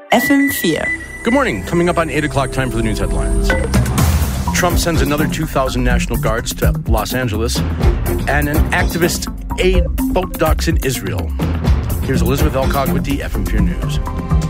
FM4. Good morning. Coming up on 8 o'clock, time for the news headlines. Trump sends another 2,000 National Guards to Los Angeles, and an activist aid boat docks in Israel. Here's Elizabeth Elcock with the FM4 News.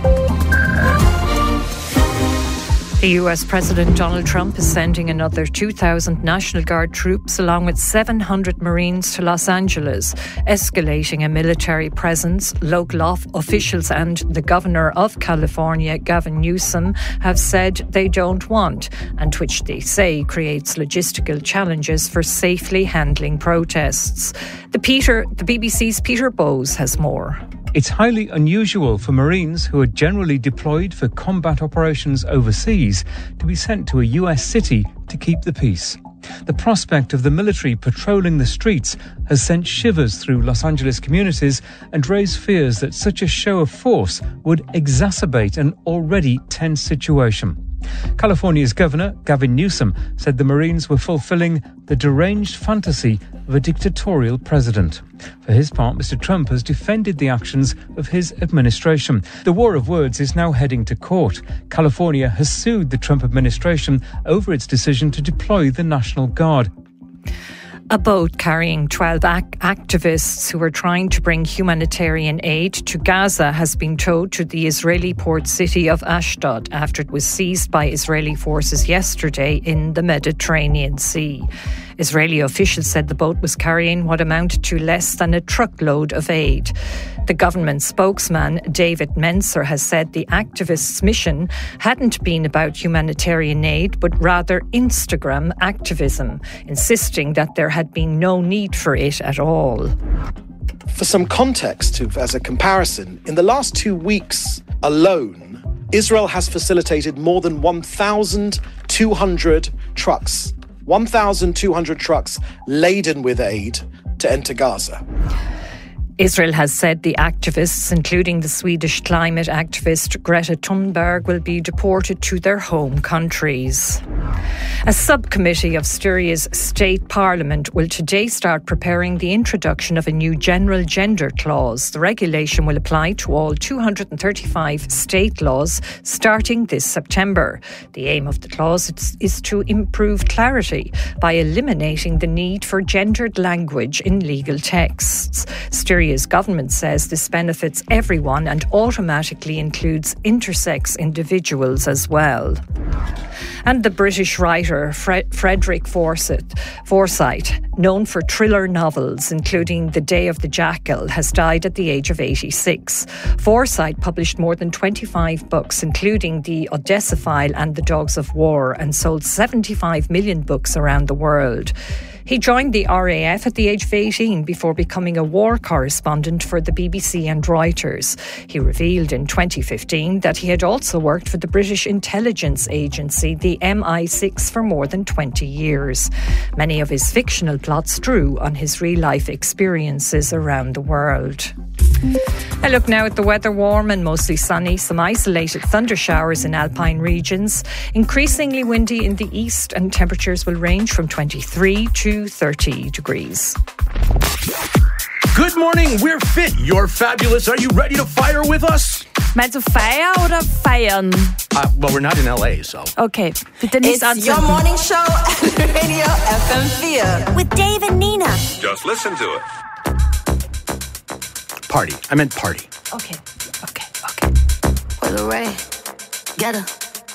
The US President Donald Trump is sending another 2,000 National Guard troops along with 700 Marines to Los Angeles, escalating a military presence. Local officials and the Governor of California, Gavin Newsom, have said they don't want, and which they say creates logistical challenges for safely handling protests. The BBC's Peter Bowes has more. It's highly unusual for Marines who are generally deployed for combat operations overseas to be sent to a US city to keep the peace. The prospect of the military patrolling the streets has sent shivers through Los Angeles communities and raised fears that such a show of force would exacerbate an already tense situation. California's Governor, Gavin Newsom, said the Marines were fulfilling the deranged fantasy of a dictatorial president. For his part, Mr. Trump has defended the actions of his administration. The war of words is now heading to court. California has sued the Trump administration over its decision to deploy the National Guard. A boat carrying 12 activists who were trying to bring humanitarian aid to Gaza has been towed to the Israeli port city of Ashdod after it was seized by Israeli forces yesterday in the Mediterranean Sea. Israeli officials said the boat was carrying what amounted to less than a truckload of aid. The government spokesman, David Mencer, has said the activists' mission hadn't been about humanitarian aid, but rather Instagram activism, insisting that there had been no need for it at all. For some context, as a comparison, in the last 2 weeks alone, Israel has facilitated more than 1,200 trucks. 1,200 trucks laden with aid to enter Gaza. Israel has said the activists, including the Swedish climate activist Greta Thunberg, will be deported to their home countries. A subcommittee of Styria's state parliament will today start preparing the introduction of a new general gender clause. The regulation will apply to all 235 state laws starting this September. The aim of the clause is to improve clarity by eliminating the need for gendered language in legal texts. Styria's government says this benefits everyone and automatically includes intersex individuals as well. And the British writer Frederick Forsyth, known for thriller novels including The Day of the Jackal, has died at the age of 86. Forsyth published more than 25 books, including The Odessa File and The Dogs of War, and sold 75 million books around the world. He joined the RAF at the age of 18 before becoming a war correspondent for the BBC and Reuters. He revealed in 2015 that he had also worked for the British intelligence agency, the MI6, for more than 20 years. Many of his fictional plots drew on his real-life experiences around the world. A look now at the weather. Warm and mostly sunny. Some isolated thunder showers in alpine regions. Increasingly windy in the east, and temperatures will range from 23 to 30 degrees. Good morning. We're fit. You're fabulous. Are you ready to fire with us? Meinst du Feier oder Feiern? Well, we're not in LA, so. Okay, bitte nicht It's your morning show at Radio FM4 with Dave and Nina. Just listen to it. Party. I meant party. Okay. Well, ready? Get her.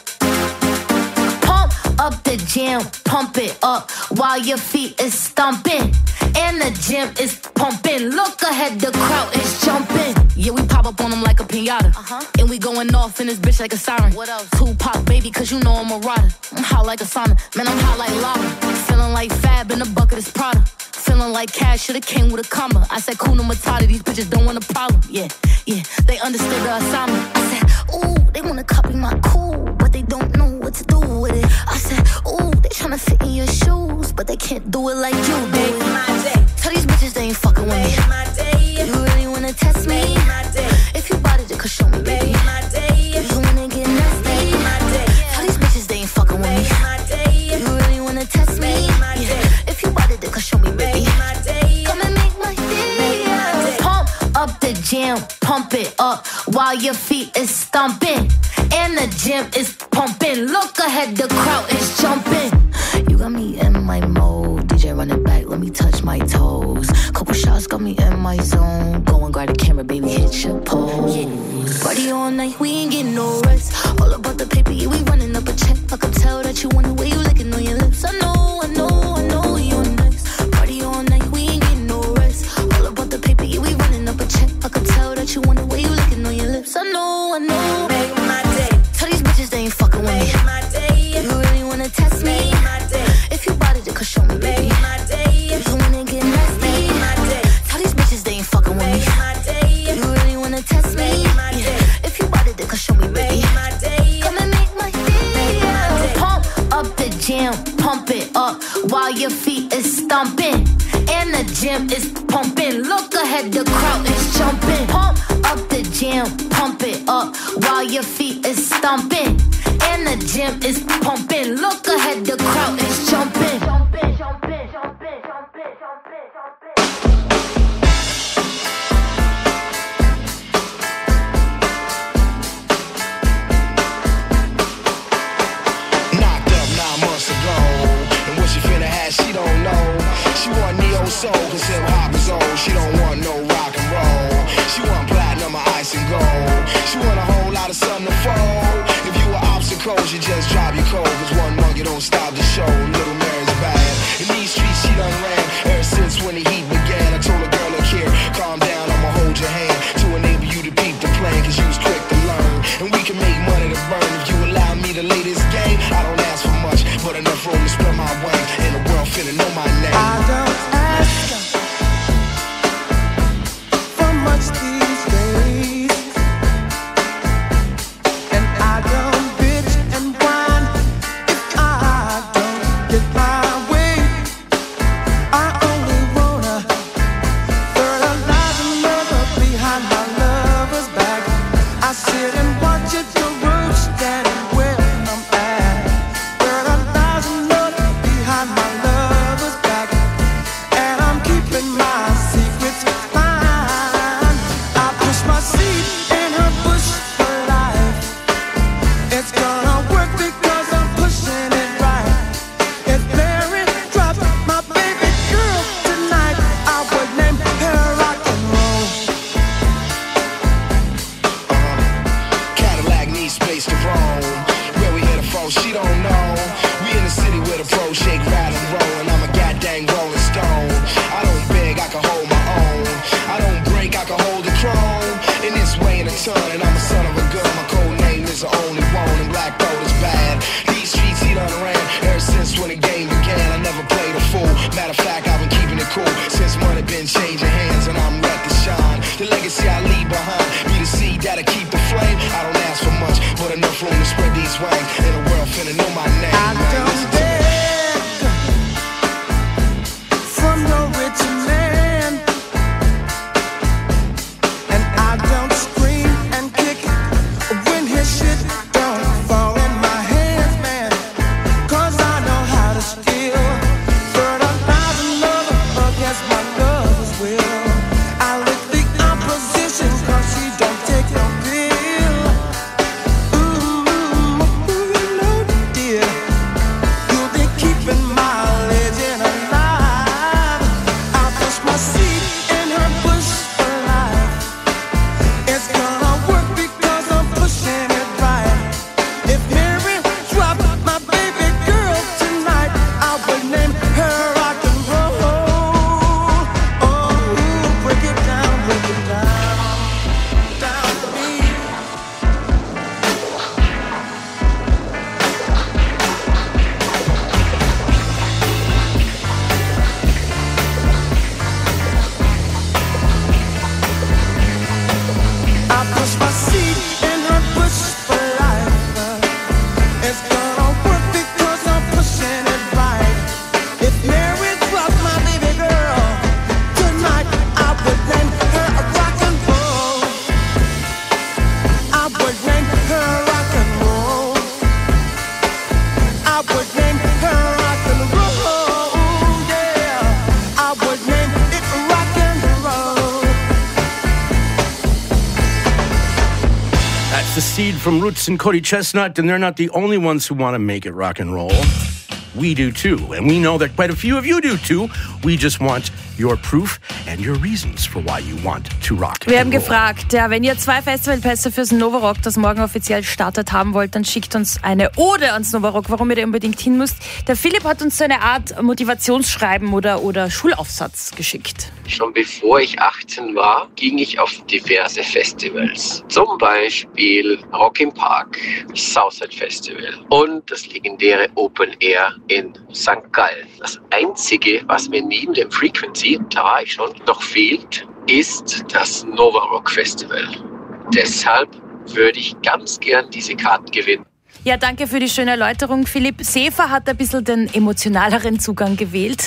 Pump up the jam, pump it up while your feet is stomping. And the gym is pumping. Look ahead, the crowd is jumping. Yeah, we pop up on them like a pinata. And we going off in this bitch like a siren. What else? Tupac, baby, cause you know I'm a rider. I'm hot like a sauna, man, I'm hot like lava. Feeling like Fab in the bucket is Prada. Feeling like Cash should've came with a comma. I said, Kuna Matata, these bitches don't want a problem. Yeah, they understood the assignment. I said, ooh, they wanna copy my cool, but they don't know what to do with it. I said, ooh, they tryna fit in your shoes, but they can't do it like you do it. Tell these bitches they ain't fucking with me. Do you really wanna test me? If you bought it, then show me, baby. Do you wanna get nasty? Tell these bitches they ain't fucking with me. Do you really wanna test me? Yeah. If you bought it, then show me, baby. Come and make my day. Pump up the jam, pump it up up while your feet is stomping. And the gym is pumping. Look ahead, the crowd is jumping. You got me in my mode. DJ run it back, let me touch my toes. Couple shots got me in my zone. Go and grab the camera, baby, hit your pose. Party all night, we ain't getting no rest. All about the paper, yeah, we running up a check. I can tell that you want the way you licking on your lips. I know you're nice. Party all night, we ain't getting no rest. All about the paper, yeah, we running up a check. I can tell that you want the way you licking on your lips. I know. Make my day. Tell these bitches they ain't fucking with me. Make my day. You really wanna test me? Make my day. If you bought it, then come show me, baby. Make my day. If you wanna get nasty? Make my day. Tell these bitches they ain't fucking with me. Make my day. You really wanna test me? Make my day. If you bought it, then come show me, baby. Make my day. Come and make my day. Make my day. Pump up the jam, pump it up while your feet is stomping. And the gym is pumping. Look ahead, the crowd is jumping. Pump up the jam, pump it up while your feet is stomping. And the gym is pumping. Look ahead, the crowd is jumping. Knocked up 9 months ago, and what she finna have, she don't know. She want neo soul, cause hip hop is old. She don't want no rock and roll. She want platinum or ice and gold. She want a whole lot of sun to fold. If you were obstacles, you just drive your cold. Cause one monkey don't stop the show. Little Mary's bad. In these streets, she done ran ever since when the heat began. I told a girl, look here, calm down, I'ma hold your hand to enable you to beat the plan. Cause you was quick to learn, and we can make money to burn. If you allow me to lay this game, I don't ask for much, but enough room to spread my wings. And the world finna know my name. I don't ask for much these days, and I don't bitch and whine if I don't get my way. I only wanna fertilize another behind my lover's back. I sit and watch it go roach standing where I'm at. Fertilize another behind my lover's back, and I'm keeping my secrets fine. I push my seed in her bush for life. It's gonna work because I'm pushing it right. If Mary dropped my baby girl tonight, I would name her rock and roll. Cadillac needs space to roam. Where we headed for, she don't know. We in the city where the pros shake, rattle, and roll, and I'm a goddamn rolling stone. I don't beg, I can hold my own. I don't break, I can hold the throne. In this way in a ton, and I'm a son of a gun. My code name is the only one, and black gold is bad. These streets he done ran ever since when the game began. I never played a fool. Matter of fact, I've been keeping it cool since money been changing hands, and I'm ready to shine. The legacy I leave behind, be the seed that'll keep the flame. I don't ask for much, but enough room to spread these wings. And the world finna know my name. I don't beg from no rich man, and I don't scream and kick That's the Seed from Roots and Cody Chestnut, and they're not the only ones who want to make it rock and roll. We do too, and we know that quite a few of you do too. We just want your proof and your reasons for why you want to rock and roll. Wir haben gefragt, ja, wenn ihr 2 Festivalpässe fürs Novorock, das morgen offiziell startet, haben wollt, dann schickt uns eine Ode ans Novorock, warum ihr da unbedingt hin müsst. Der Philipp hat uns so eine Art Motivationsschreiben oder Schulaufsatz geschickt. Schon bevor ich 18 war, ging ich auf diverse Festivals. Zum Beispiel Rock im Park, Southside Festival und das legendäre Open Air in St. Gallen. Das Einzige, was mir neben dem Frequency, da war ich schon, noch fehlt, ist das Novorock Festival. Deshalb würde ich ganz gern diese Karten gewinnen. Ja, danke für die schöne Erläuterung, Philipp. Sefer hat ein bisschen den emotionaleren Zugang gewählt.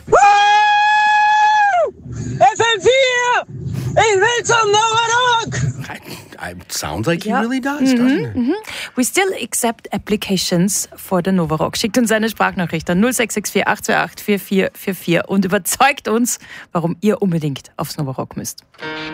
FM4! Ich will zum Novorock! It sounds like he really does, doesn't it? We still accept applications for the Novorock. Schickt uns eine Sprachnachricht an 0664 828 4444 und überzeugt uns, warum ihr unbedingt aufs Novorock müsst.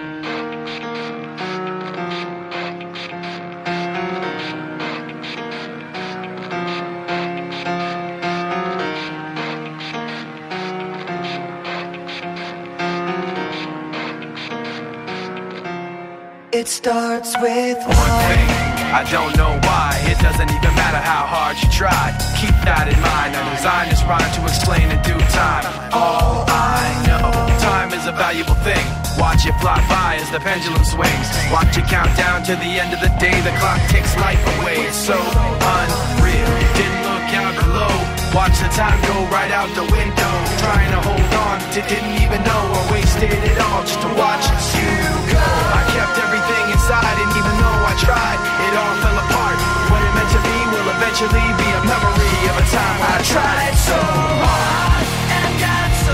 It starts with One thing, I don't know why. It doesn't even matter how hard you try. Keep that in mind. I designed this rhyme to explain in due time. All I know, time is a valuable thing. Watch it fly by as the pendulum swings. Watch it count down to the end of the day. The clock takes life away. It's so unreal. Didn't look out below. Watch the time go right out the window. Trying to hold on to didn't even know I wasted it all just to watch you go. I kept everything inside and even though I tried, it all fell apart. What it meant to be will eventually be a memory of a time I tried so hard and got so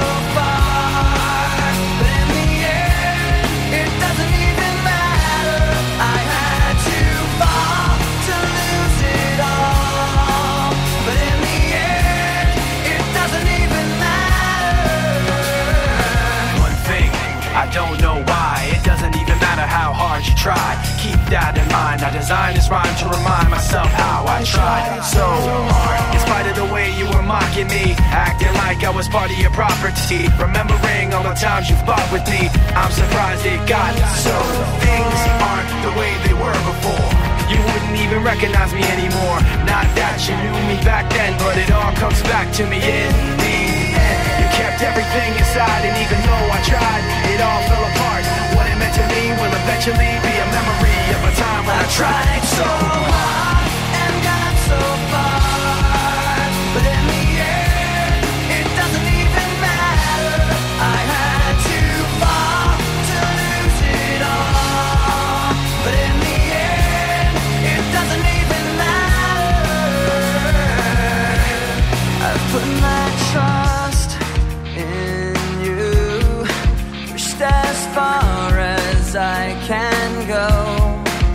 far. But in the end, it doesn't even matter. I had to fall to lose it all. But in the end, it doesn't even matter. One thing, I don't know why. It doesn't even matter how hard you try. Keep that in mind. I designed this rhyme to remind myself how I tried so hard. In spite of the way you were mocking me, acting like I was part of your property. Remembering all the times you fought with me, I'm surprised it got so. Things aren't the way they were before. You wouldn't even recognize me anymore. Not that you knew me back then, but it all comes back to me in the end. You kept everything inside, and even though I tried, it all fell apart. What it meant to me will eventually be a memory of a time when I tried so hard and got so far. But in the end, it doesn't even matter. I had to fall to lose it all. But in the end, it doesn't even matter. I put my trust in you, pushed as far as I can go.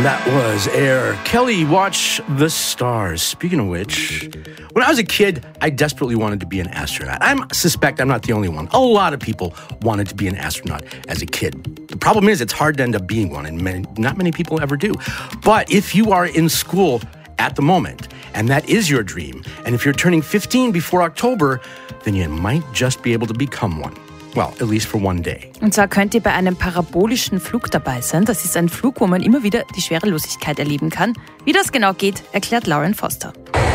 That was Air. Kelly, watch the stars. Speaking of which, when I was a kid, I desperately wanted to be an astronaut. I suspect I'm not the only one. A lot of people wanted to be an astronaut as a kid. The problem is it's hard to end up being one, and not many people ever do. But if you are in school at the moment, and that is your dream, and if you're turning 15 before October, then you might just be able to become one. Well, at least for one day. Und zwar könnt ihr bei einem parabolischen Flug dabei sein. Das ist ein Flug, wo man immer wieder die Schwerelosigkeit erleben kann. Wie das genau geht, erklärt Lauren Foster.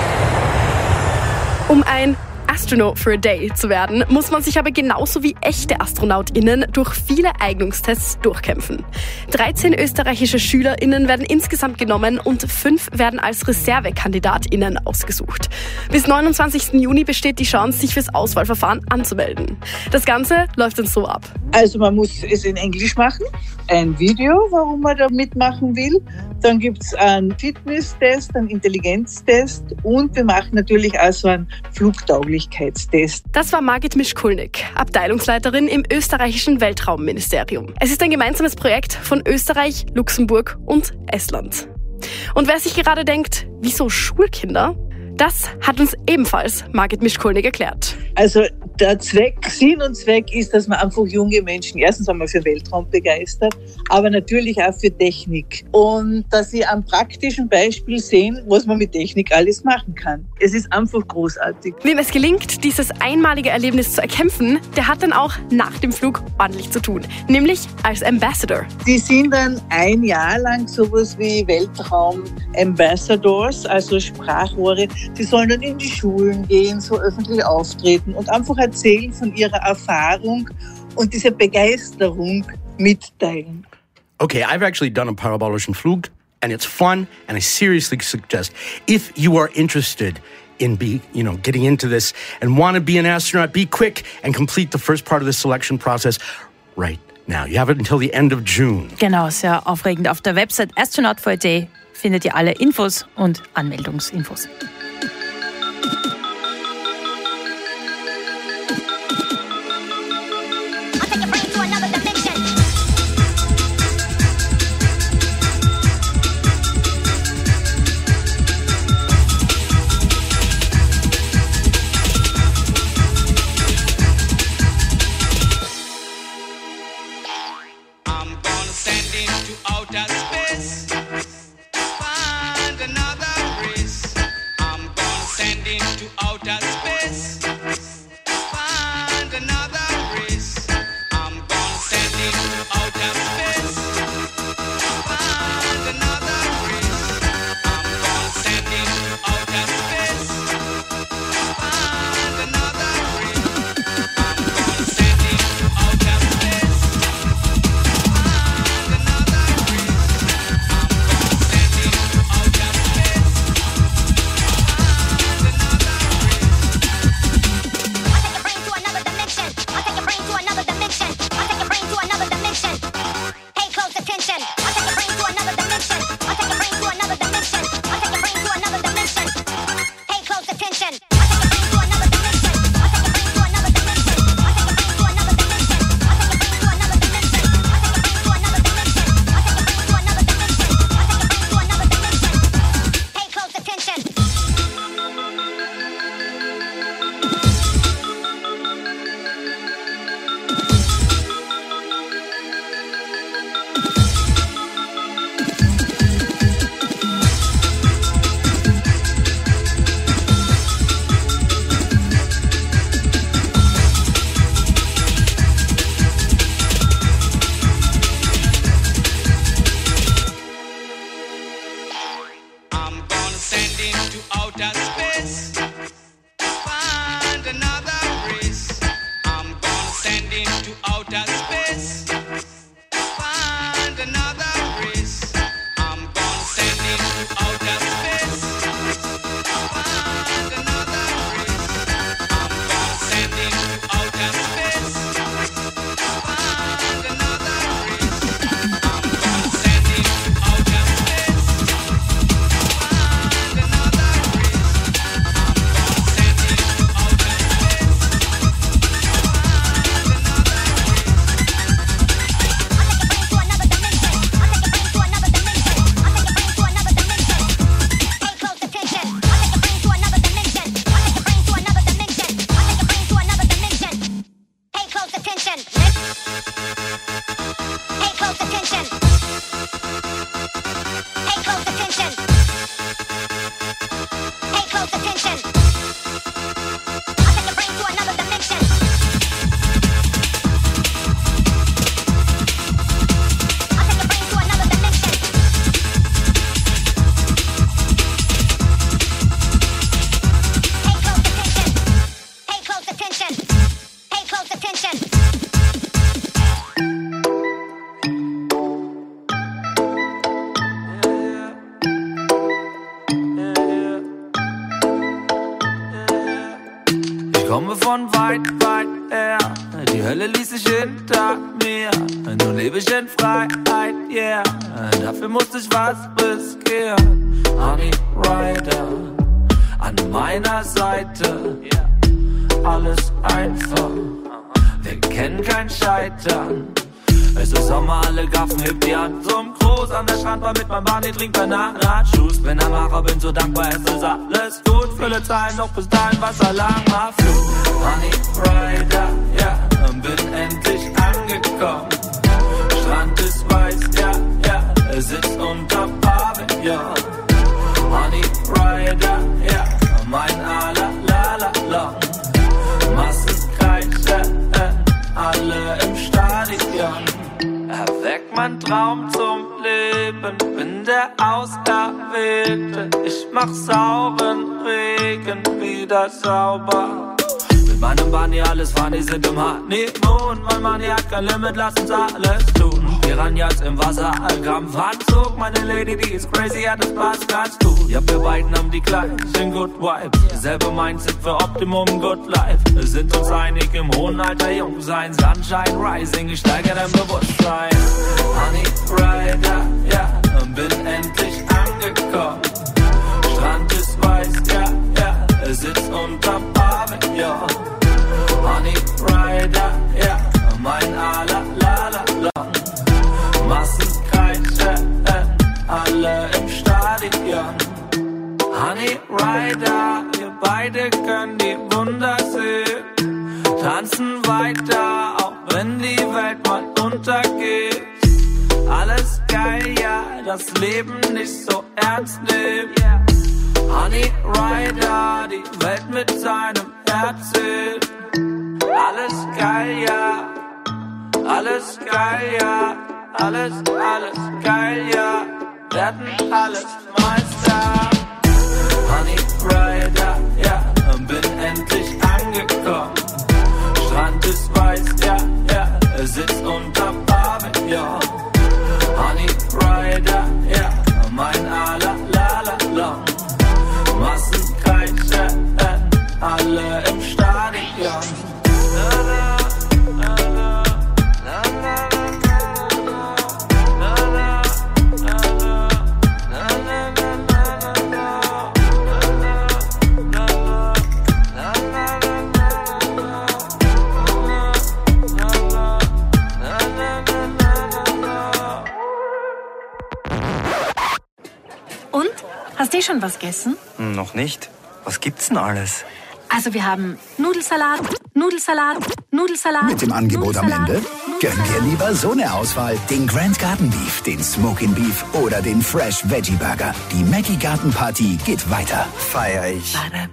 Um ein Astronaut for a Day zu werden, muss man sich aber genauso wie echte AstronautInnen durch viele Eignungstests durchkämpfen. 13 österreichische SchülerInnen werden insgesamt genommen und 5 werden als ReservekandidatInnen ausgesucht. Bis 29. Juni besteht die Chance, sich fürs Auswahlverfahren anzumelden. Das Ganze läuft dann so ab. Also man muss es in Englisch machen, ein Video, warum man da mitmachen will. Dann gibt es einen Fitnesstest, einen Intelligenztest und wir machen natürlich auch so einen Flugtauglichkeitstest. Das war Margit Mischkulnik, Abteilungsleiterin im österreichischen Weltraumministerium. Es ist ein gemeinsames Projekt von Österreich, Luxemburg und Estland. Und wer sich gerade denkt, wieso Schulkinder? Das hat uns ebenfalls Margit Mischkulnik erklärt. Also der Sinn und Zweck ist, dass man einfach junge Menschen erstens einmal für Weltraum begeistert, aber natürlich auch für Technik. Und dass sie am praktischen Beispiel sehen, was man mit Technik alles machen kann. Es ist einfach großartig. Wem es gelingt, dieses einmalige Erlebnis zu erkämpfen, der hat dann auch nach dem Flug ordentlich zu tun. Nämlich als Ambassador. Die sind dann ein Jahr lang sowas wie Weltraum-Ambassadors, also Sprachrohre. Die sollen dann in die Schulen gehen, so öffentlich auftreten und einfach erzählen von ihrer Erfahrung und dieser Begeisterung mitteilen. Okay, I've actually done a parabolischen Flug, and it's fun, and I seriously suggest, if you are interested in getting into this and want to be an astronaut, be quick and complete the first part of the selection process right now. You have it until the end of June. Genau, sehr aufregend. Auf der Website Astronaut for a Day findet ihr alle Infos und Anmeldungsinfos. komme von weit, weit her. Die Hölle ließ sich hinter mir. Nun lebe ich in Freiheit, yeah. Dafür musste ich was riskieren. Honey Rider an meiner Seite. Alles einfach, wir kennen kein Scheitern. Es ist Sommer, alle Gaffen, heb die Hand zum Gruß. An der Strandbar mit meinem Barney, trink Bananenschuss. Bin am Macher, bin so dankbar, es ist alles gut. Fülle Zahlen noch bis dahin, wasserlanger Flug. Honey Rider, ja, bin endlich angekommen. Strand ist weiß, ja, ja, sitzt unterm Pavillon. Honey Rider, ja, mein Ala-la-la-long. Massenkreise, alle im Stadion. Erweckt mein Traum zum Leben, bin der Auserwählte. Ich mach sauren Regen wieder sauber. Mit meinem Bunny alles funny, sind im Honeymoon. Mein Money hat kein Limit, lass uns alles tun. Piranhas im Wasser, Kampfanzug. Meine Lady, die ist crazy, ja, das passt ganz gut. Ja, wir beiden haben die gleichen Good Vibes. Selbe Mindset für Optimum Good Life. Wir sind uns einig im hohen Alter, jung sein. Sunshine Rising, ich steigere dein Bewusstsein. Honey Rider, ja, bin endlich angekommen. Strand ist weiß, ja, ja, sitzt unterm Pavillon. Honey Rider, ja, mein Ala-la-la-long. Massenkreise, alle im Stadion. Honey Rider, wir beide können die Wunder sehen. Tanzen weiter, auch wenn die Welt mal untergeht. Alles geil, ja, das Leben nicht so ernst nehmen. Honey Rider, die Welt mit seinem Erzählen. Alles geil, ja, alles geil, ja, alles geil, ja, werden alles Meister. Honey Rider, ja, bin endlich angekommen. Strand ist weiß, ja, ja, sitzt unterm Pavillon. Honey Rider, ja, mein Ala-la-la-long. Massenkreise, alle im Stadion. Und? Hast du schon was gegessen? Noch nicht. Was gibt's denn alles? Also wir haben Nudelsalat, Nudelsalat, Nudelsalat. Mit dem Angebot am Ende? Gönn dir lieber so eine Auswahl. Den Grand Garden Beef, den Smokin' Beef oder den Fresh Veggie Burger. Die Maggie Garten Party geht weiter. Feier ich.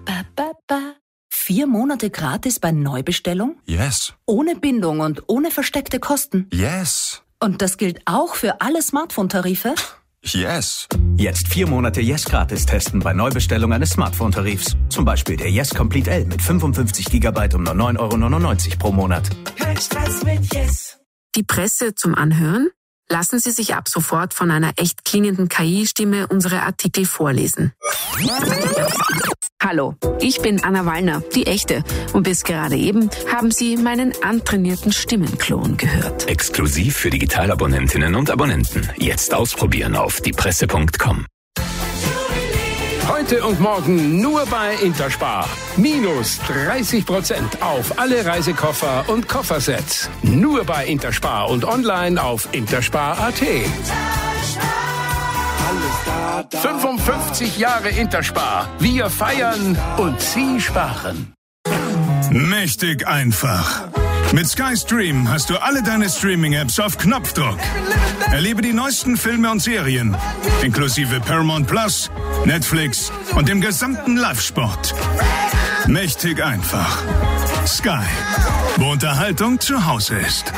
4 Monate gratis bei Neubestellung? Yes. Ohne Bindung und ohne versteckte Kosten? Yes. Und das gilt auch für alle Smartphone-Tarife? Yes. Jetzt 4 Monate Yes gratis testen bei Neubestellung eines Smartphone-Tarifs. Zum Beispiel der Yes Complete L mit 55 GB um nur 9,99 € pro Monat. Kein Stress mit Yes. Die Presse zum Anhören? Lassen Sie sich ab sofort von einer echt klingenden KI-Stimme unsere Artikel vorlesen. Hallo, ich bin Anna Wallner, die echte. Und bis gerade eben haben Sie meinen antrainierten Stimmenklon gehört. Exklusiv für Digitalabonnentinnen und Abonnenten. Jetzt ausprobieren auf diepresse.com. Heute und morgen nur bei Interspar. Minus 30% auf alle Reisekoffer und Koffersets. Nur bei Interspar und online auf interspar.at. 55 Jahre Interspar. Wir feiern und Sie sparen. Mächtig einfach. Mit Sky Stream hast du alle deine Streaming-Apps auf Knopfdruck. Erlebe die neuesten Filme und Serien, inklusive Paramount Plus, Netflix und dem gesamten Live-Sport. Mächtig einfach. Sky, wo Unterhaltung zu Hause ist.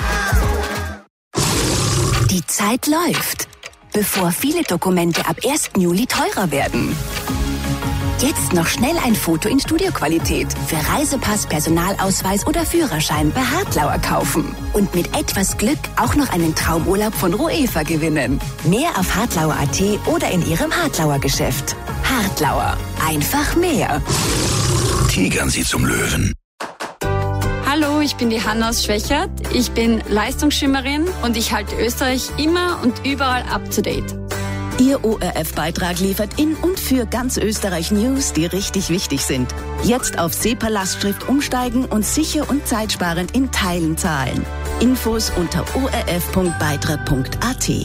Die Zeit läuft, bevor viele Dokumente ab 1. Juli teurer werden. Jetzt noch schnell ein Foto in Studioqualität für Reisepass, Personalausweis oder Führerschein bei Hartlauer kaufen. Und mit etwas Glück auch noch einen Traumurlaub von Roefa gewinnen. Mehr auf hartlauer.at oder in Ihrem Hartlauer Geschäft. Hartlauer. Einfach mehr. Tigern Sie zum Löwen. Hallo, ich bin die Hanna aus Schwächert. Ich bin Leistungsschwimmerin und ich halte Österreich immer und überall up to date. Ihr ORF-Beitrag liefert in und für ganz Österreich News, die richtig wichtig sind. Jetzt auf SEPA-Lastschrift umsteigen und sicher und zeitsparend in Teilen zahlen. Infos unter orf.beitrag.at.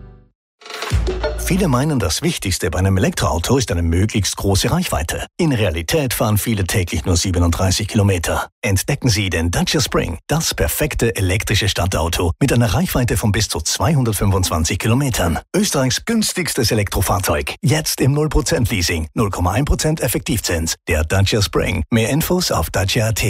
Viele meinen, das Wichtigste bei einem Elektroauto ist eine möglichst große Reichweite. In Realität fahren viele täglich nur 37 Kilometer. Entdecken Sie den Dacia Spring, das perfekte elektrische Stadtauto mit einer Reichweite von bis zu 225 Kilometern. Österreichs günstigstes Elektrofahrzeug. Jetzt im 0% Leasing, 0,1% Effektivzins. Der Dacia Spring. Mehr Infos auf dacia.at.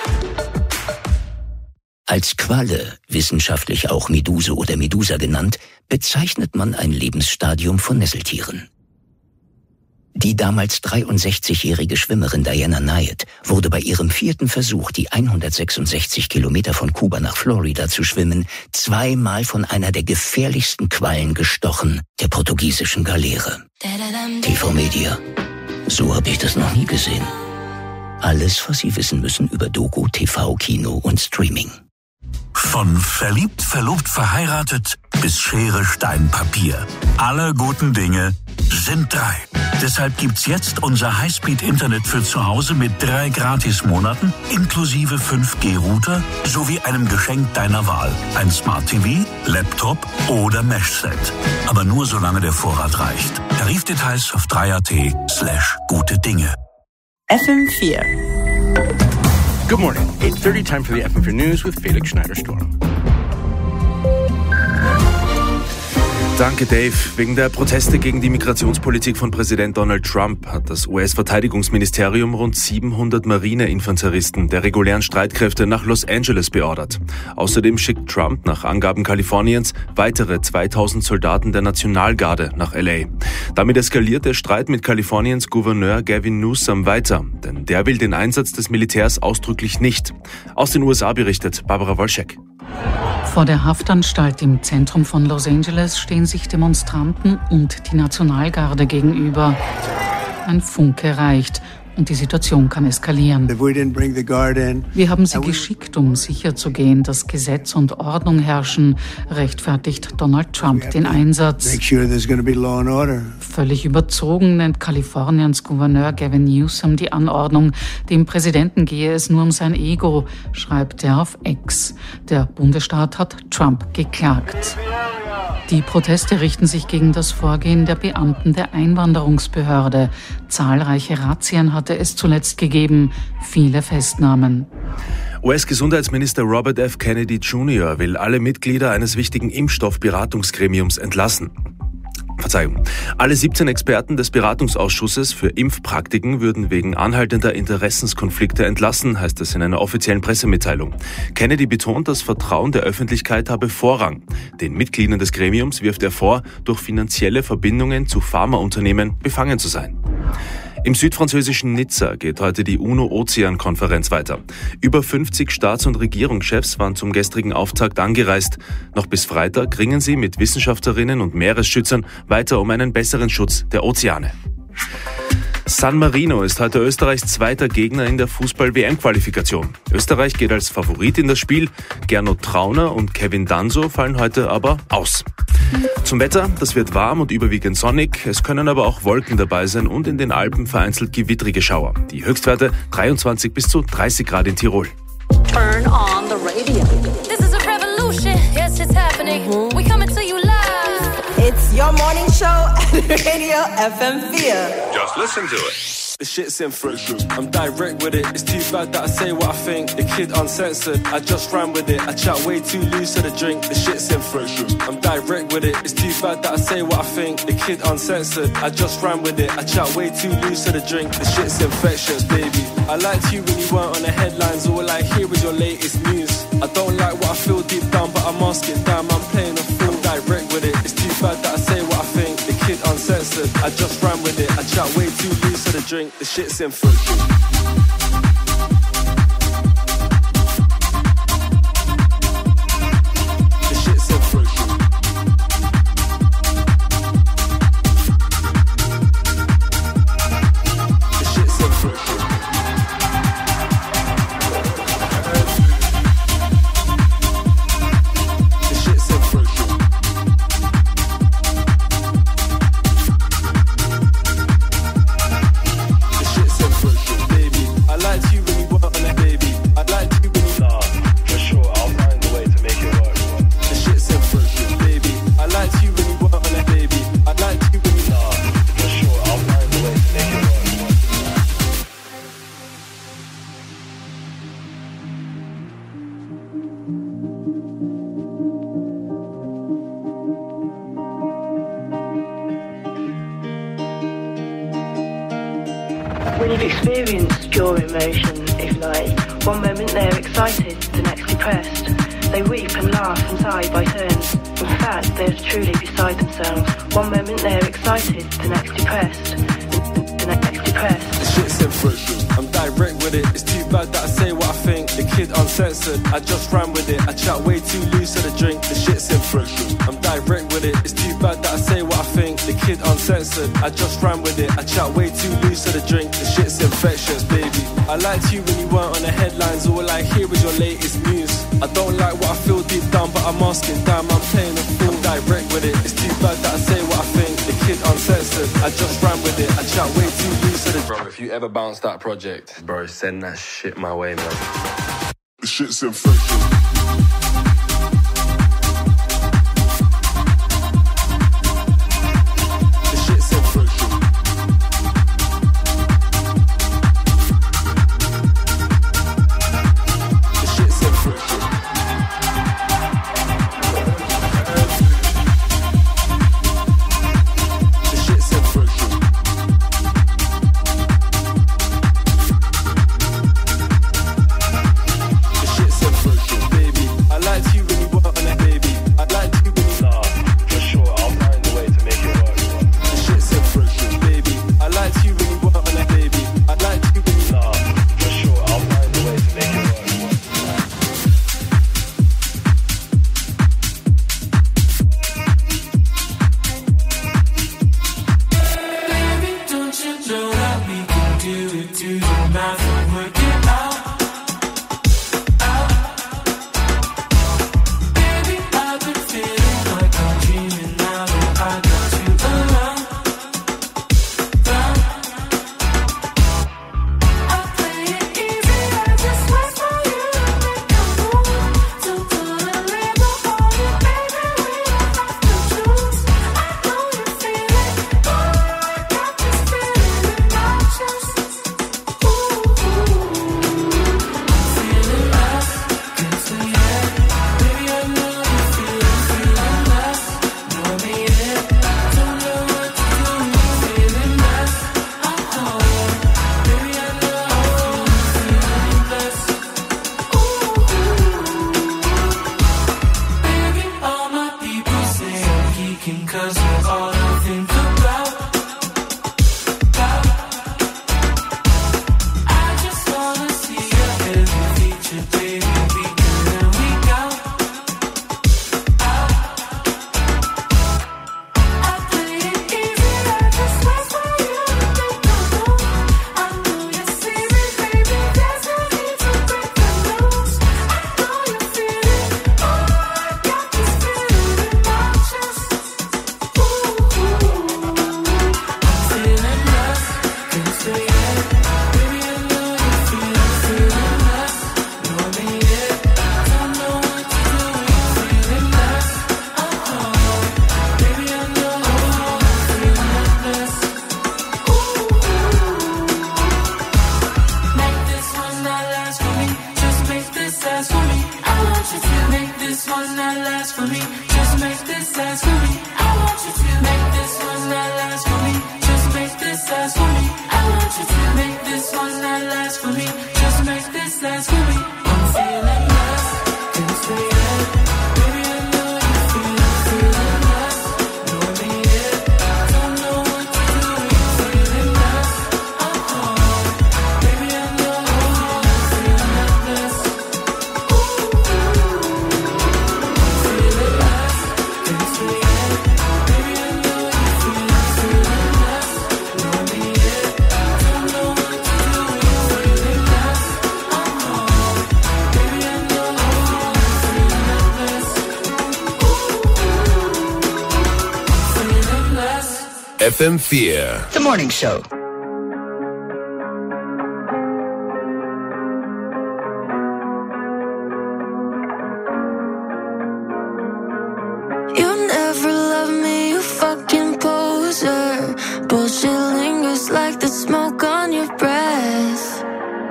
Als Qualle, wissenschaftlich auch Meduse oder Medusa genannt, bezeichnet man ein Lebensstadium von Nesseltieren. Die damals 63-jährige Schwimmerin Diana Nyad wurde bei ihrem 4. Versuch, die 166 Kilometer von Kuba nach Florida zu schwimmen, 2-mal von einer der gefährlichsten Quallen gestochen, der portugiesischen Galeere. TV Media. So habe ich das noch nie gesehen. Alles, was Sie wissen müssen über Doku, TV, Kino und Streaming. Von verliebt, verlobt, verheiratet bis Schere, Stein, Papier. Alle guten Dinge sind 3. Deshalb gibt's jetzt unser Highspeed-Internet für zu Hause mit 3 Gratismonaten inklusive 5G-Router sowie einem Geschenk deiner Wahl. Ein Smart TV, Laptop oder Mesh-Set. Aber nur solange der Vorrat reicht. Tarifdetails auf 3at/gute Dinge. FM4. Good morning. 8:30, time for the FM4 News with Felix Schneider-Sturm. Danke, Dave. Wegen der Proteste gegen die Migrationspolitik von Präsident Donald Trump hat das US-Verteidigungsministerium rund 700 Marineinfanteristen der regulären Streitkräfte nach Los Angeles beordert. Außerdem schickt Trump nach Angaben Kaliforniens weitere 2000 Soldaten der Nationalgarde nach LA. Damit eskaliert der Streit mit Kaliforniens Gouverneur Gavin Newsom weiter, denn der will den Einsatz des Militärs ausdrücklich nicht. Aus den USA berichtet Barbara Wolschek. Vor der Haftanstalt im Zentrum von Los Angeles stehen sich Demonstranten und die Nationalgarde gegenüber. Ein Funke reicht und die Situation kann eskalieren. Wir haben sie geschickt, um sicherzugehen, dass Gesetz und Ordnung herrschen, rechtfertigt Donald Trump den Einsatz. Völlig überzogen nennt Kaliforniens Gouverneur Gavin Newsom die Anordnung. Dem Präsidenten gehe es nur um sein Ego, schreibt er auf X. Der Bundesstaat hat Trump geklagt. Die Proteste richten sich gegen das Vorgehen der Beamten der Einwanderungsbehörde. Zahlreiche Razzien hatte es zuletzt gegeben, viele Festnahmen. US-Gesundheitsminister Robert F. Kennedy Jr. will alle Mitglieder eines wichtigen Impfstoffberatungsgremiums entlassen. Alle 17 Experten des Beratungsausschusses für Impfpraktiken würden wegen anhaltender Interessenskonflikte entlassen, heißt es in einer offiziellen Pressemitteilung. Kennedy betont, das Vertrauen der Öffentlichkeit habe Vorrang. Den Mitgliedern des Gremiums wirft er vor, durch finanzielle Verbindungen zu Pharmaunternehmen befangen zu sein. Im südfranzösischen Nizza geht heute die UNO-Ozean-Konferenz weiter. Über 50 Staats- und Regierungschefs waren zum gestrigen Auftakt angereist. Noch bis Freitag ringen sie mit Wissenschaftlerinnen und Meeresschützern weiter um einen besseren Schutz der Ozeane. San Marino ist heute Österreichs zweiter Gegner in der Fußball-WM-Qualifikation. Österreich geht als Favorit in das Spiel. Gernot Trauner und Kevin Danso fallen heute aber aus. Zum Wetter, das wird warm und überwiegend sonnig. Es können aber auch Wolken dabei sein und in den Alpen vereinzelt gewittrige Schauer. Die Höchstwerte 23 bis zu 30 Grad in Tirol. Turn on the radio. This is a revolution. Yes, it's happening. We coming to you live. It's your morning show at Radio FM4. Just listen to it. The shit's in fresh. I'm direct with it. It's too bad that I say what I think. The kid uncensored. I just ran with it. I chat way too loose to the drink. The shit's in fresh. I'm direct with it. It's too bad that I say what I think. The kid uncensored. I just ran with it. I chat way too loose to the drink. The shit's infectious, baby. I liked you when you weren't on the headlines. All I hear is your latest news. I don't like what I feel deep down, but I mask it down. I'm playing a fool. I'm direct with it. It's too bad that I say what I think. The kid uncensored. I just ran with it. I chat way too loose to the drink. The shit's in full. The shit's in full. The shit's in full. kind of experience pure emotion, if like. One moment they're excited, the next depressed. They weep and laugh and sigh by turns. In fact, they're truly beside themselves. One moment they're excited, the next depressed. The next depressed. The shit's in fresh. I'm direct with it. It's too bad that I say what I think. The kid uncensored. I just ran with it. I chat way too loose to the drink. The shit's in fresh. I'm direct with it. It's too bad that I say what I think. The kid uncensored. I just ran with it. I chat way too loose to the drink. The shit's infectious, baby. I liked you when you weren't on the headlines. All I hear is your latest news. I don't like what I feel deep down, but I'm asking, damn, I'm playing a fool. Direct with it. It's too bad that I say what I think. The kid uncensored. I just ran with it. I chat way too loose to the bro. If you ever bounce that project, bro, send that shit my way, man. The shit's infectious. FM4. The Morning Show. You never loved me, you fucking poser. Bullshit lingers like the smoke on your breath.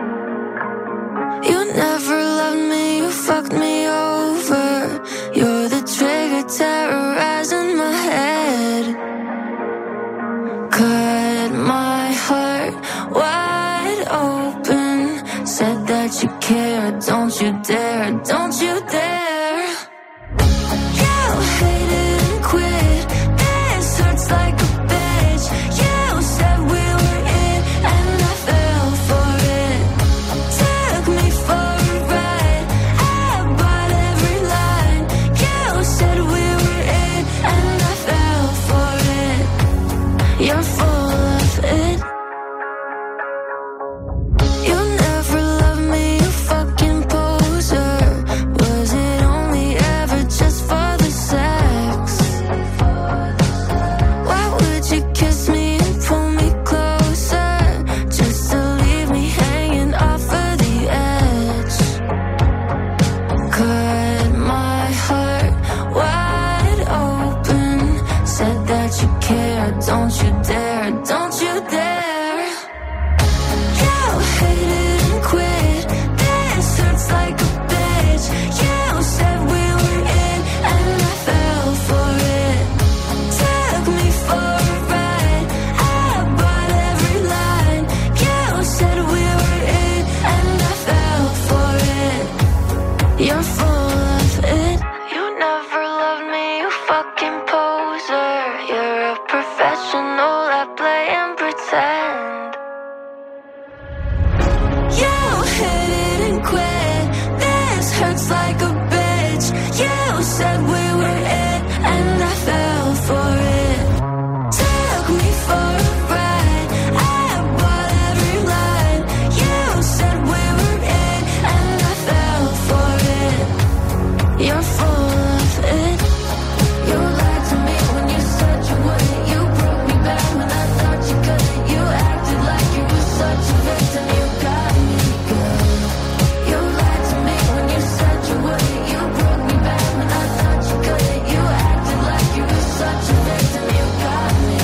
You never loved me, you fucked me over. You're the trigger terrorizing my head. Cut my heart wide don't you dare, don't you dare. You hate it and quit, this hurts like a bitch. You said we were in and I fell for it. Took me for a ride, I bought every line. You said we were in and I fell for it. You're full of it. You never loved me, you fucking poser. Was it only ever just for the sex? Why would you kiss me and pull me closer, just to leave me hanging off of the edge? Cut my heart wide open, said that you care, don't you dare, don't you dare. You hate it and quit, this hurts like a bitch. You said we were in and I fell for it. Took me for a ride, I bought every line. You said we were in and I fell for it. You're full of it. You never loved me, you fucking poser. You're a professional at play and pretend. You hit it and quit, this hurts like a bitch. You said we were in and I fell for it. Took me for a ride, I bought every line. You said we were in and I fell for it. You're full of it. You lied to me when you said you wouldn't. You broke me back when I thought you couldn't. You acted like you were such a victim. You got me good. You lied to me when you said you wouldn't. You broke me back when I thought you couldn't. You acted like you were such a victim. You got me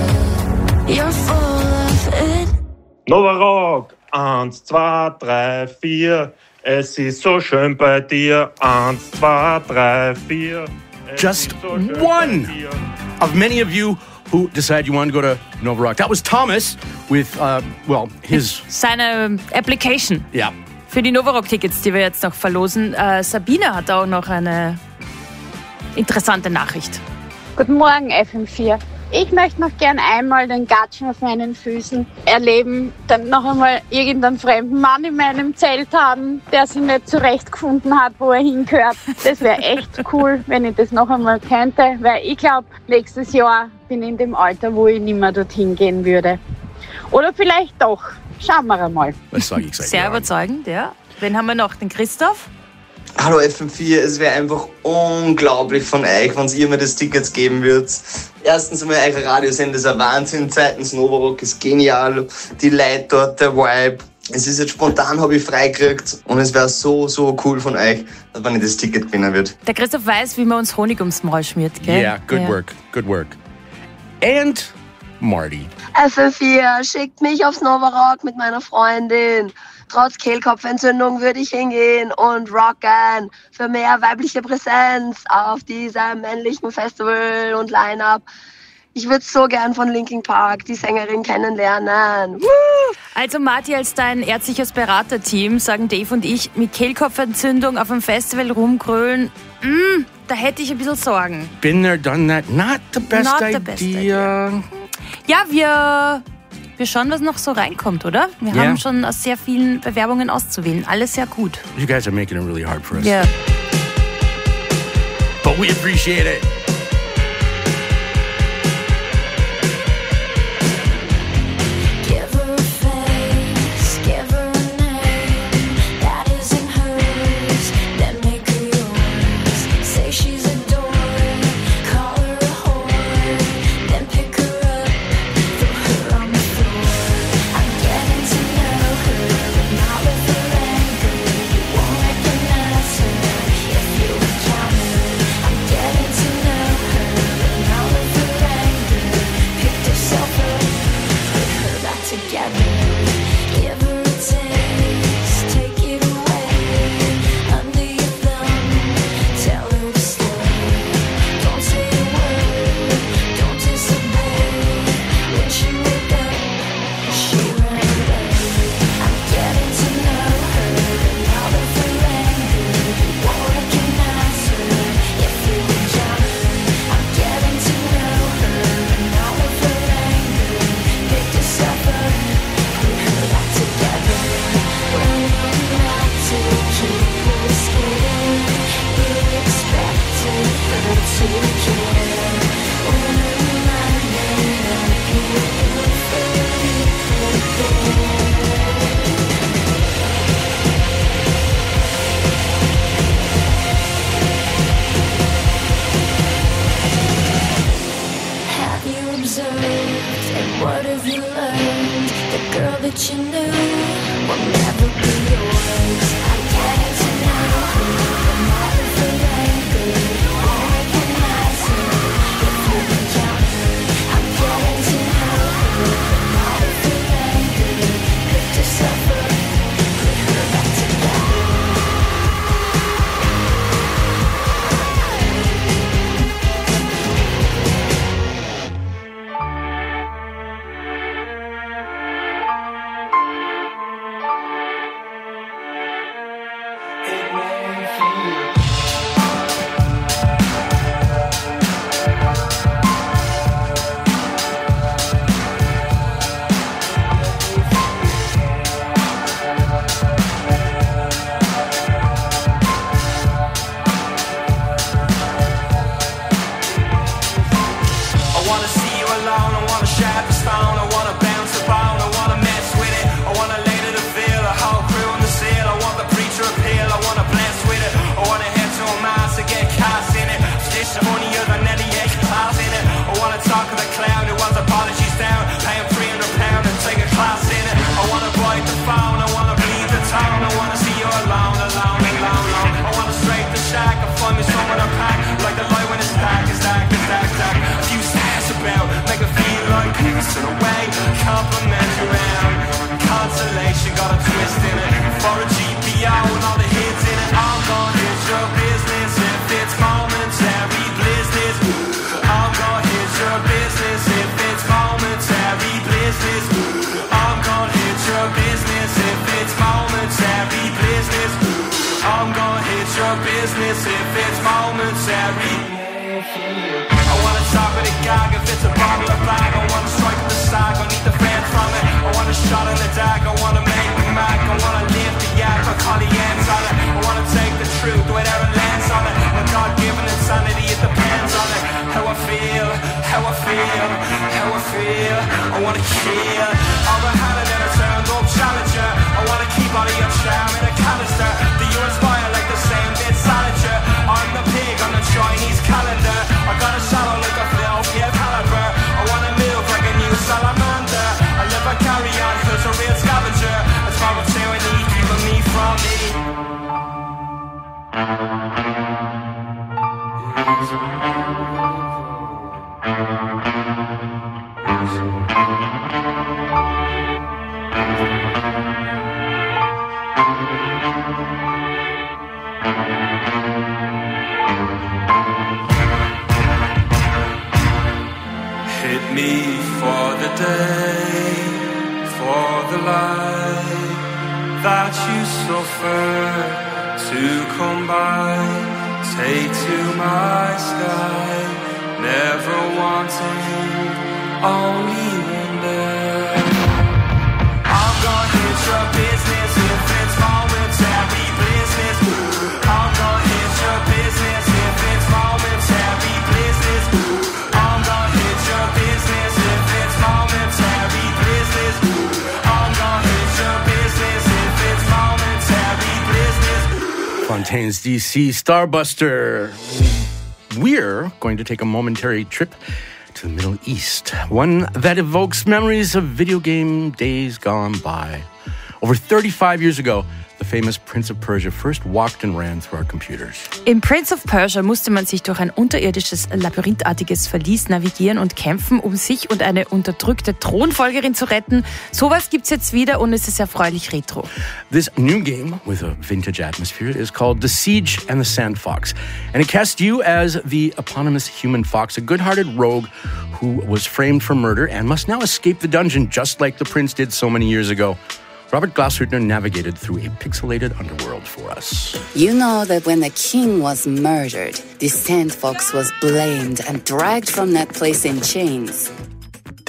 good. You're full of it. Nova Rock, 1, 2, 3, 4. Es ist so schön bei dir. 1, 2, 3, 4. Just one of many of you who decided you wanted to go to Nova Rock. That was Thomas with, his... Seine Application. Ja. Für die Nova Rock-Tickets, die wir jetzt noch verlosen. Sabine hat auch noch eine interessante Nachricht. Guten Morgen, FM4. Ich möchte noch gern einmal den Gatschen auf meinen Füßen erleben, dann noch einmal irgendeinen fremden Mann in meinem Zelt haben, der sich nicht zurechtgefunden hat, wo er hingehört. Das wäre echt cool, wenn ich das noch einmal könnte, weil ich glaube, nächstes Jahr bin ich in dem Alter, wo ich nicht mehr dorthin gehen würde. Oder vielleicht doch. Schauen wir einmal. Sehr überzeugend, ja. Wen haben wir noch? Den Christoph? Hallo FM4, es wäre einfach unglaublich von euch, wenn ihr mir das Ticket geben würdet. Erstens einmal, eure Radiosender ist ein Wahnsinn, zweitens Nova Rock ist genial, die Leute dort, der Vibe. Es ist jetzt spontan, habe ich freigekriegt und es wäre so cool von euch, wenn ich das Ticket gewinnen würde. Der Christoph weiß, wie man uns Honig ums Maul schmiert, gell? Yeah, good work. And Marty. FM4, schickt mich aufs Nova Rock mit meiner Freundin. Trotz Kehlkopfentzündung würde ich hingehen und rocken für mehr weibliche Präsenz auf diesem männlichen Festival und Line-Up. Ich würde so gern von Linkin Park die Sängerin kennenlernen. Woo! Also Marti, als dein ärztliches Beraterteam sagen Dave und ich, mit Kehlkopfentzündung auf einem Festival rumgrölen, da hätte ich ein bisschen Sorgen. Been there, done that. Not the best idea. Ja, wir schauen, was noch so reinkommt, oder? Wir haben schon aus sehr vielen Bewerbungen auszuwählen. Alles sehr gut. You guys are making it really hard for us. Yeah. But we appreciate it. Tonight deserved. And what have you learned? The girl that you knew will never be yours. I'm getting to know her, but not if it ain't good. I recognize her if you can count her. I'm getting to know her, but not if it ain't good. Pick yourself up, put her back together. Fontaine's DC Starbuster. We're going to take a momentary trip to the Middle East, one that evokes memories of video game days gone by. Over 35 years ago, the famous Prince of Persia first walked and ran through our computers. Im Prince of Persia musste man sich durch ein unterirdisches, labyrinthartiges Verlies navigieren und kämpfen, um sich und eine unterdrückte Thronfolgerin zu retten. Sowas gibt's jetzt wieder und es ist erfreulich retro. This new game with a vintage atmosphere is called The Siege and the Sand Fox, and it casts you as the eponymous human fox, a good-hearted rogue who was framed for murder and must now escape the dungeon just like the prince did so many years ago. Robert Glashüttner navigated through a pixelated underworld for us. You know that when the king was murdered, the sand fox was blamed and dragged from that place in chains.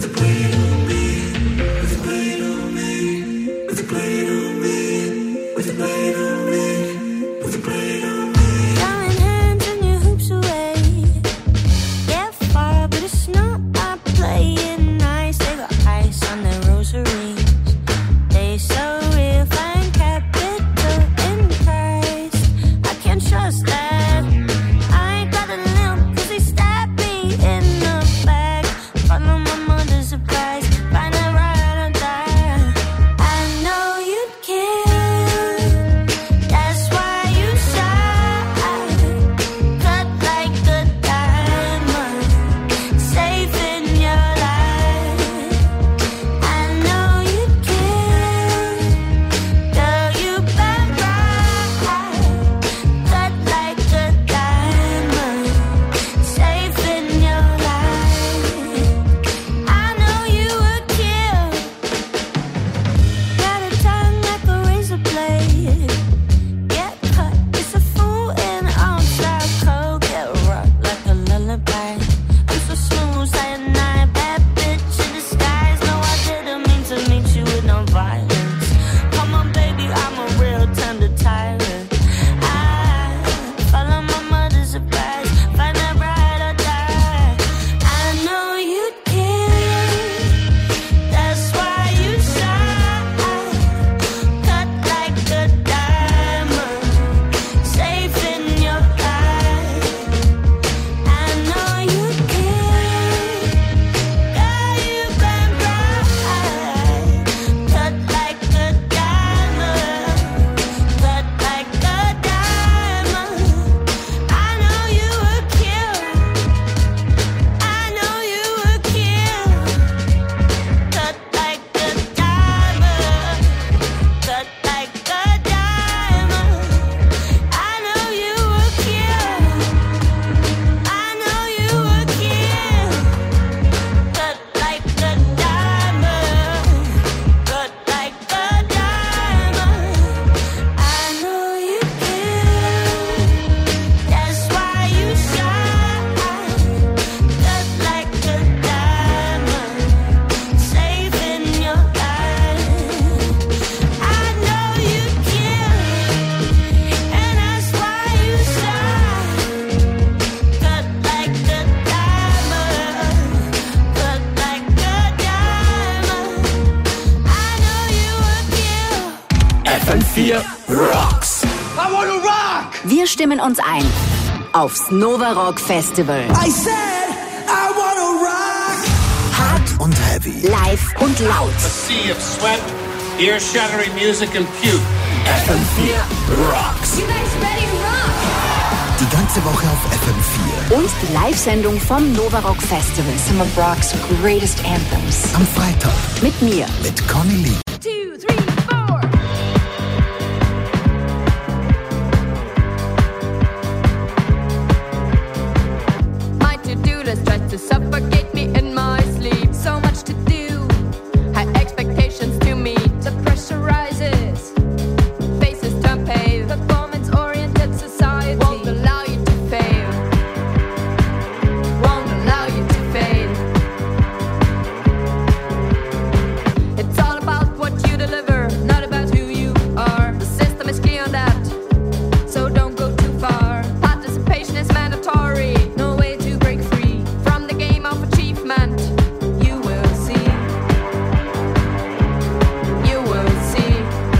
FM4 Rocks. I wanna rock! Wir stimmen uns ein aufs Nova Rock Festival. I said I wanna rock! Hart und heavy. Live und laut. A sea of sweat, ear-shattering music and puke. FM4 Rocks. You guys ready to rock? Die ganze Woche auf FM4. Und die Live-Sendung vom Nova Rock Festival. Some of rock's greatest anthems. Am Freitag. Mit mir. Mit Conny Lee. 2, 3, 4. My to-do list tries to suffocate me in my sleep. So much to do, high expectations to meet. The pressure rises, faces turn pale. Performance-oriented society won't allow you to fail. Won't allow you to fail. It's all about what you deliver, not about who you are. The system is clear on that, so don't go too far. Participation is mandatory, no way to break free from the game of achievement. You will see. You will see.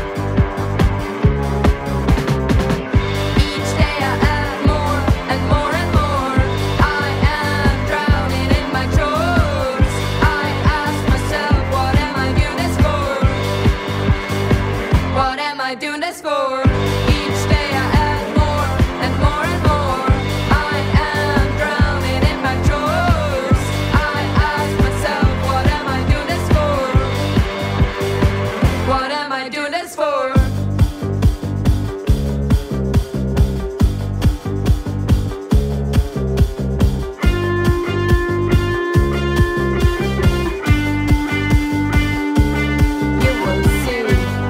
Each day I add more and more and more. I am drowning in my chores. I ask myself, what am I doing this for? What am I doing this for? Each day I add more and more and more. I am drowning in my chores. I ask myself, what am I doing this for? What am I doing this for? You will see.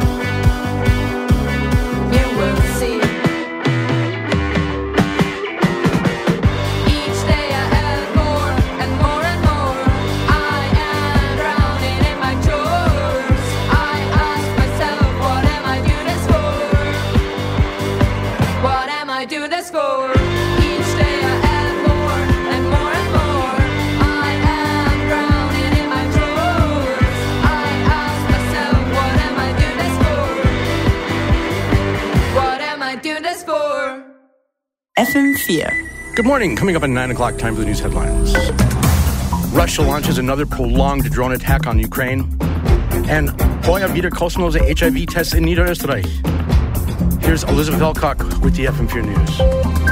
You will see. Each day I add more and more and more. I am drowning in my chores. I ask myself, what am I doing this for? What am I doing this for? Each day I add more and more and more. I am drowning in my chores. I ask myself, what am I doing this for? What am I doing this for? FM4. Good morning. Coming up at 9 o'clock, time for the news headlines. Russia launches another prolonged drone attack on Ukraine. And heuer wieder kostenlose HIV-Tests in Niederösterreich. Here's Elizabeth Elcock with the FM4 News.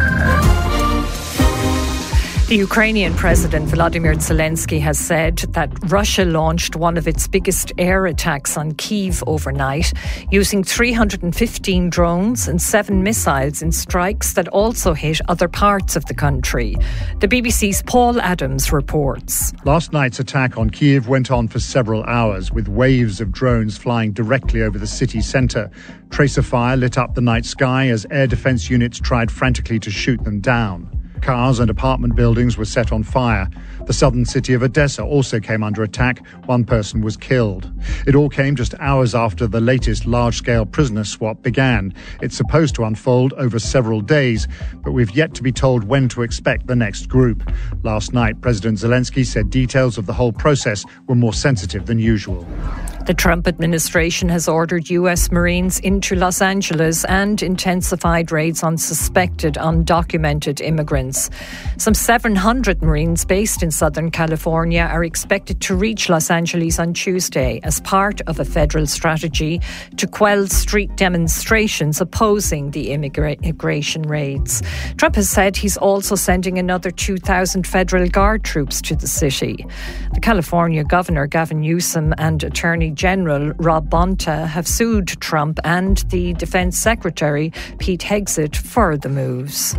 The Ukrainian President Volodymyr Zelensky has said that Russia launched one of its biggest air attacks on Kyiv overnight, using 315 drones and 7 missiles in strikes that also hit other parts of the country. The BBC's Paul Adams reports. Last night's attack on Kyiv went on for several hours, with waves of drones flying directly over the city centre. Tracer fire lit up the night sky as air defence units tried frantically to shoot them down. Cars and apartment buildings were set on fire. The southern city of Odessa also came under attack. 1 person was killed. It all came just hours after the latest large-scale prisoner swap began. It's supposed to unfold over several days, but we've yet to be told when to expect the next group. Last night, President Zelensky said details of the whole process were more sensitive than usual. The Trump administration has ordered U.S. Marines into Los Angeles and intensified raids on suspected undocumented immigrants. Some 700 Marines based in Southern California are expected to reach Los Angeles on Tuesday as part of a federal strategy to quell street demonstrations opposing the immigration raids. Trump has said he's also sending another 2,000 federal guard troops to the city. The California Governor Gavin Newsom and Attorney General Rob Bonta have sued Trump and the Defense Secretary Pete Hegseth for the moves.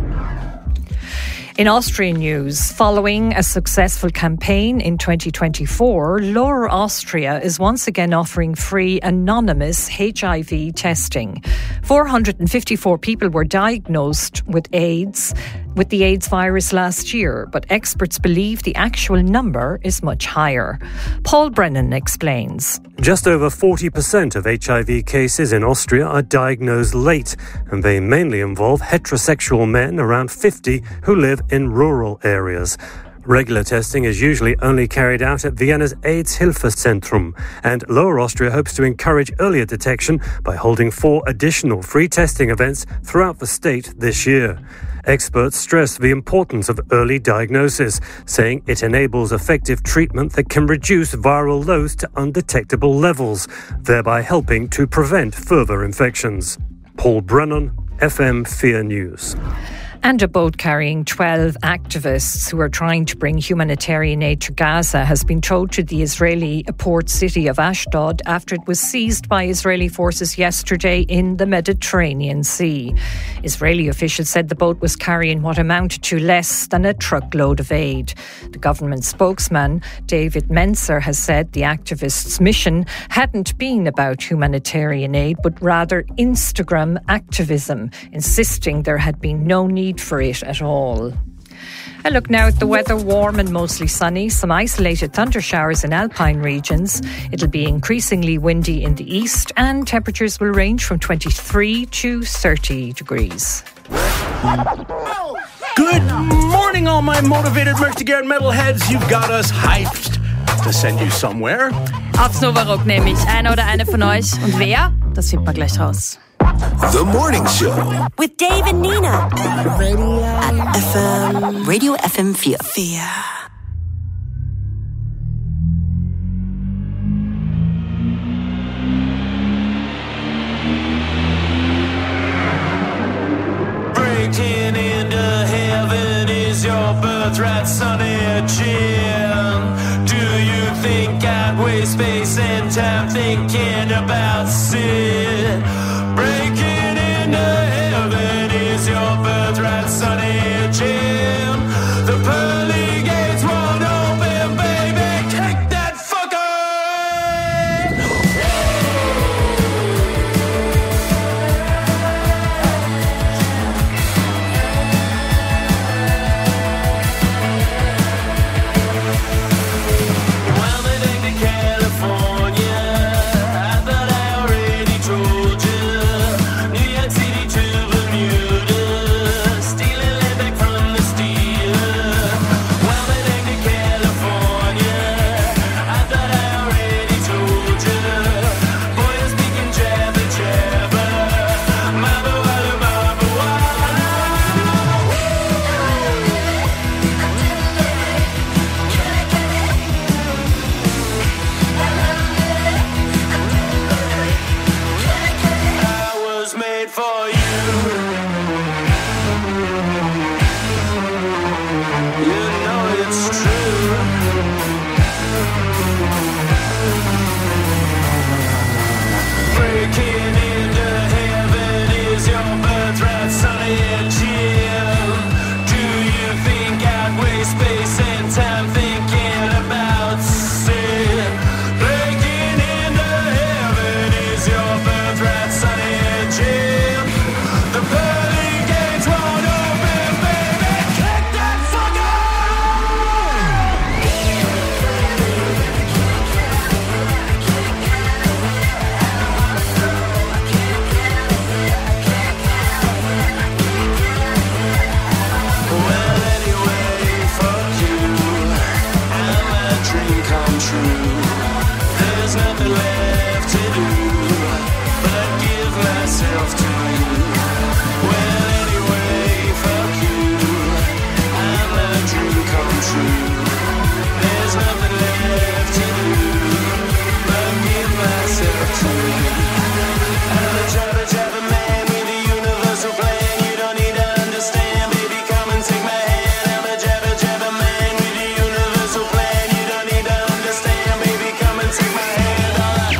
In Austrian news, following a successful campaign in 2024, Lower Austria is once again offering free anonymous HIV testing. 454 people were diagnosed with the AIDS virus last year, but experts believe the actual number is much higher. Paul Brennan explains. Just over 40% of HIV cases in Austria are diagnosed late, and they mainly involve heterosexual men, around 50, who live in rural areas. Regular testing is usually only carried out at Vienna's AIDS-Hilfezentrum, and Lower Austria hopes to encourage earlier detection by holding 4 additional free testing events throughout the state this year. Experts stress the importance of early diagnosis, saying it enables effective treatment that can reduce viral loads to undetectable levels, thereby helping to prevent further infections. Paul Brennan, FM4 News. And a boat carrying 12 activists who are trying to bring humanitarian aid to Gaza has been towed to the Israeli port city of Ashdod after it was seized by Israeli forces yesterday in the Mediterranean Sea. Israeli officials said the boat was carrying what amounted to less than a truckload of aid. The government spokesman, David Menzer, has said the activists' mission hadn't been about humanitarian aid, but rather Instagram activism, insisting there had been no need for it at all. A look now at the weather. Warm and mostly sunny. Some isolated thunder showers in alpine regions. It'll be increasingly windy in the east, and temperatures will range from 23 to 30 degrees. Good morning, all my motivated Möchtegern metalheads. You've got us hyped to send you somewhere. Aufs Nova Rock nämlich. Einer oder eine von euch. Und wer? Das findet man gleich raus. The Morning Show. With Dave and Nina. Radio FM 4. Breaking into heaven is your birthright, Sonny Jim. Do you think I'd waste space and time thinking about sin? Breaking into heaven is your birthright, Sonny Jim. The pearly gates won't open, baby. Kick that fucker! Well, it ain't to California. I thought I already told you. New York City to Bermuda, stealing land back from the stealer. Well, it ain't to California. I thought I already told you. Boy, you're speaking jabber jabber. Mabba walla mabba I was made for you. You know it's true. Breaking into heaven is your birthright, Sonny and Jim. Do you think I'd waste space and time thinking about sin? Breaking into heaven is your birthright, Sonny and Jim. The pearly gates won't open, baby. Kick that fucker! Well, anyway, fuck you. I'm a dream come true. There's nothing left to do but give myself to you. Well, anyway, fuck you. I'm a dream come true. There's nothing left to do but give myself to you. I'm a jabber jabber man with a universal plan. You don't need to understand, baby. Come and take my hand. I'm a jabber jabber man with a universal plan. You don't need to understand, baby. Come and take my hand. All right.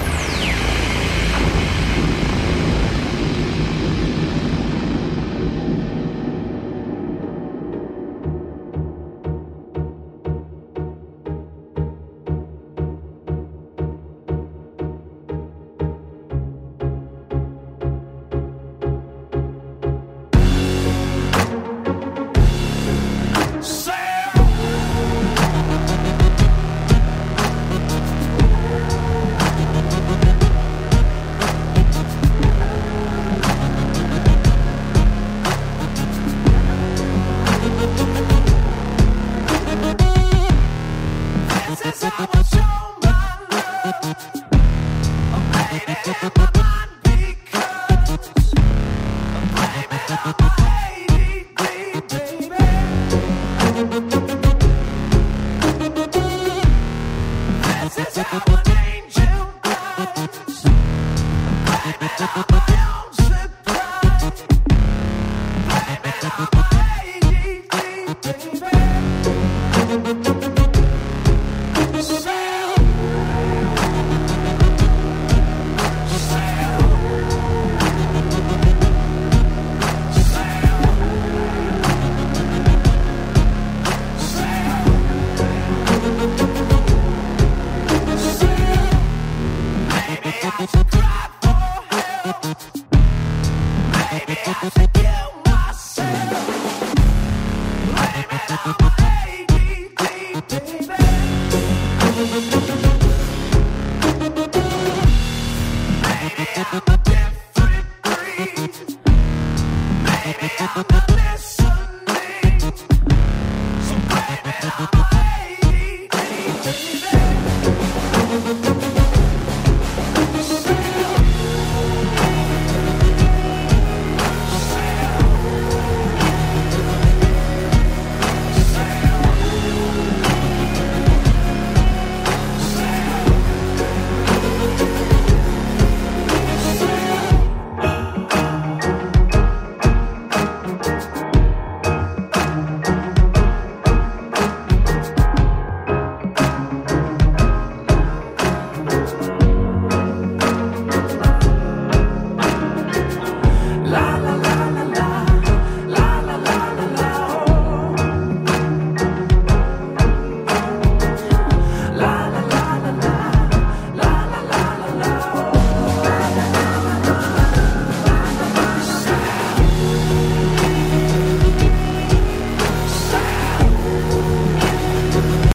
Baby